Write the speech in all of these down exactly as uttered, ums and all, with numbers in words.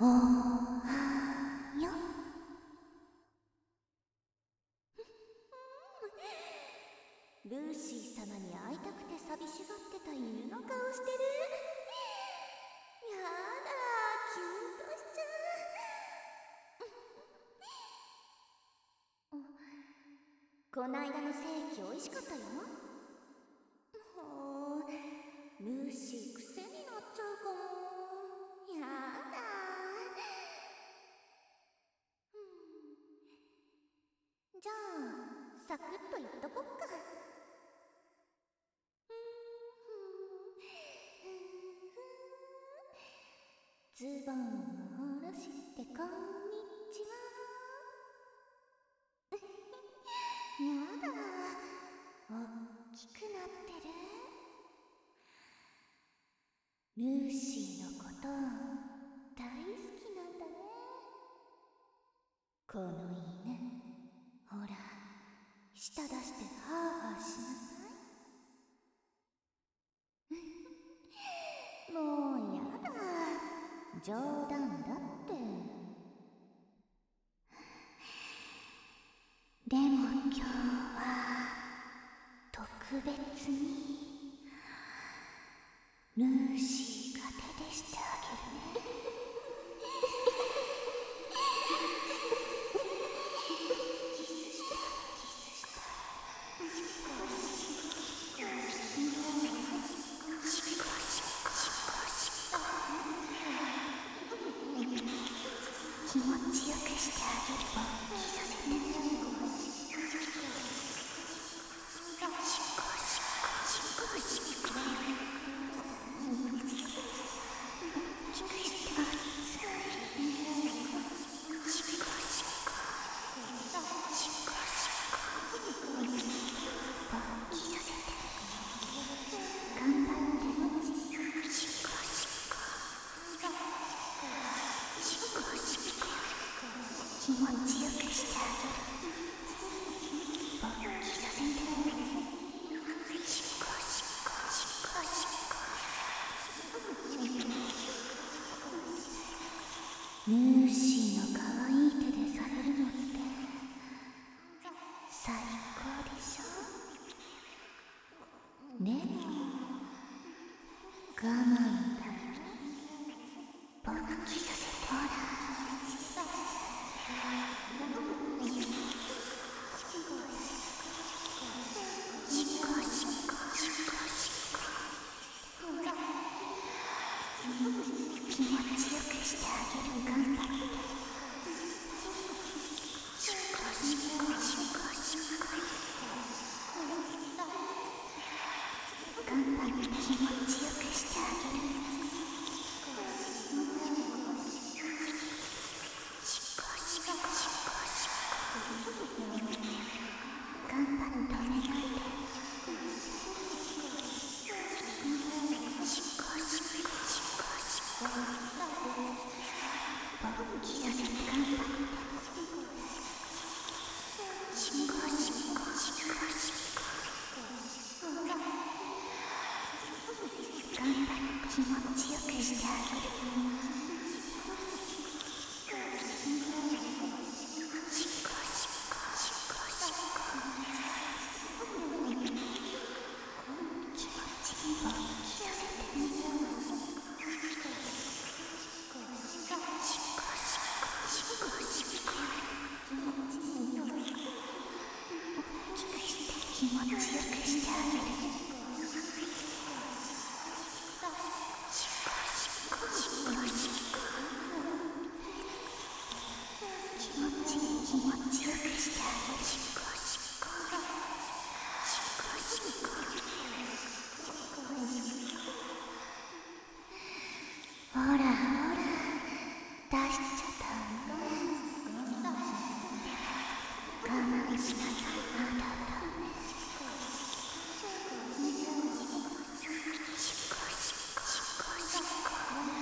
おはよルーシー様に会いたくて寂しがってた犬の顔してる。やだ、キュンとしちゃう。こないだのステーキ美味しかったよ。もうルーシー癖になっちゃうかも。やだ。じゃあサクッと言っとこっか。ズボンを下ろしてこんにちは。やだ、おっきくなってる。ルーシーのこと大好きなんだね。この犬、ほら舌出してハーハーしなさい。もうやだ、冗談だって。でも今日は特別にルーシーが手でしてあげるね。キスしたキスしたシコシコシコシコ。気持ちよくしてあげる。キスさせて気持ちよくしてあげる。勃起させてシコシコシコシコ。ルーシーの可愛い手でされるのって最高でしょ。でも我慢だよ。勃起させてほら。気持ちよくしてあげる。頑張ってシコシコシコシコ。頑張って気持ちよくしてあげる。シコシコシコシコ。頑張って止めないで。シコシコシコシコ。勃起させて頑張ってシコシコシコシコ。頑張って気持ちよくしてあげる。シコシコシコシコ。気持ちいい勃起させてシコシコシコシコ。大きくして気持ちよくしてあげる。シコシコシコシコ。気持ちいい気持ちよくしてあげる。シコシコシコシコ。ほらほら出しちゃダメ。我慢しなさい。まだダメ。シコシコシコシコ。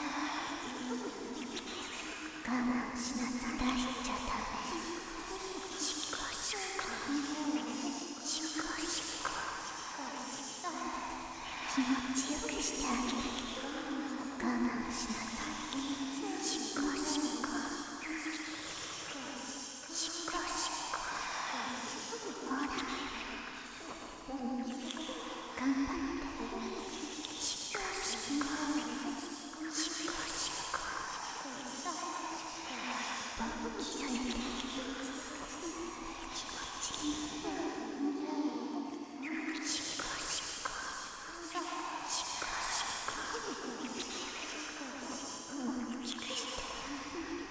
我慢しなさい。出しちゃダメ。シコシコシコシコ。気持ちよくしてあげる。我慢しなさい。シコシコ。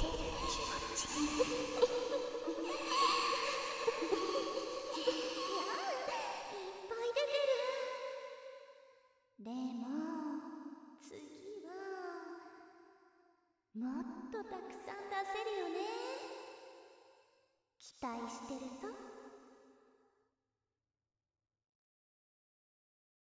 てる気持ちいやいっぱい出てる。でも次はもっとたくさん出せるよね。期待してるぞ。